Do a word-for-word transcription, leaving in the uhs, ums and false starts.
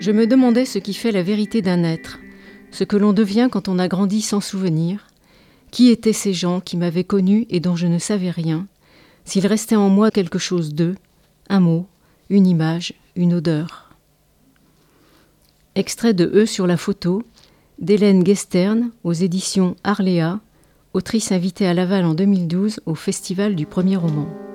Je me demandais ce qui fait la vérité d'un être, ce que l'on devient quand on a grandi sans souvenir. Qui étaient ces gens qui m'avaient connu et dont je ne savais rien, s'il restait en moi quelque chose d'eux, un mot, une image, une odeur. Extrait de Eux sur la photo, d'Hélène Guestern, aux éditions Arléa, autrice invitée à Laval en deux mille douze au Festival du Premier Roman.